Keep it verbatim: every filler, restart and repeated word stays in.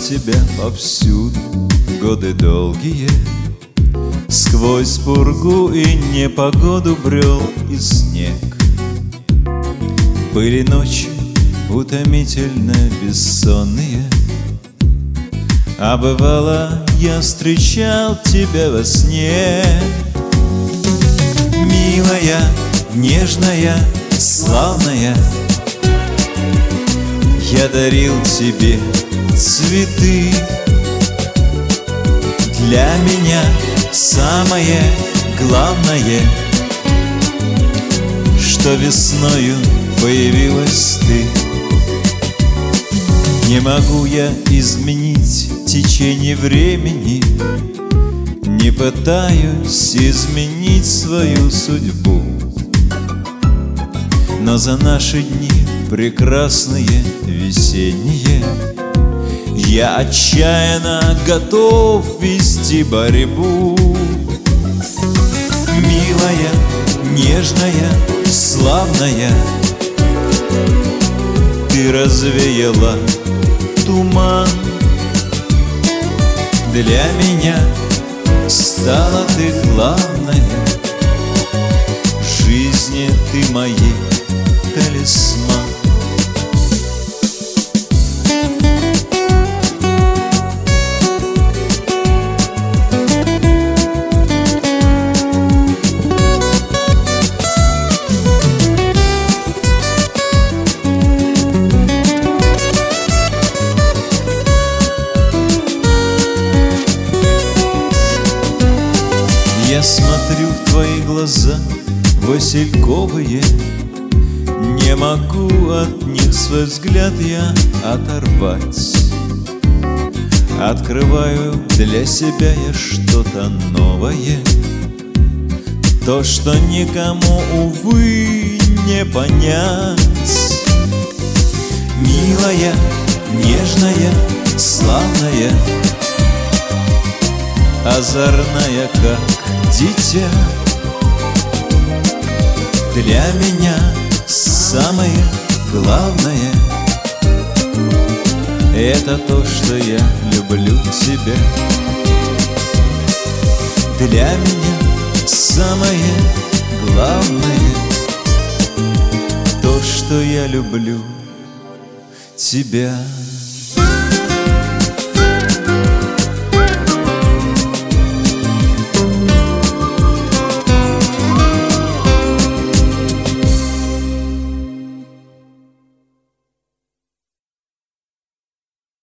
тебя повсюду годы долгие. Сквозь пургу и непогоду брел и снег. Были ночи утомительно бессонные, а бывало, я встречал тебя во сне. Милая, нежная, славная, я дарил тебе цветы. Для меня самое главное, что весною появилась ты. Не могу я изменить течение времени, не пытаюсь изменить свою судьбу, но за наши дни прекрасные весенние я отчаянно готов вести борьбу. Милая, нежная, славная, ты развеяла туман. Для меня стала ты главная, в жизни ты моей талисман. Я смотрю в твои глаза васильковые, не могу от них свой взгляд я оторвать. Открываю для себя я что-то новое, то, что никому, увы, не понять. Милая, нежная, славная, озорная, как дитя, для меня самое главное — это то, что я люблю тебя. Для меня самое главное — то, что я люблю тебя.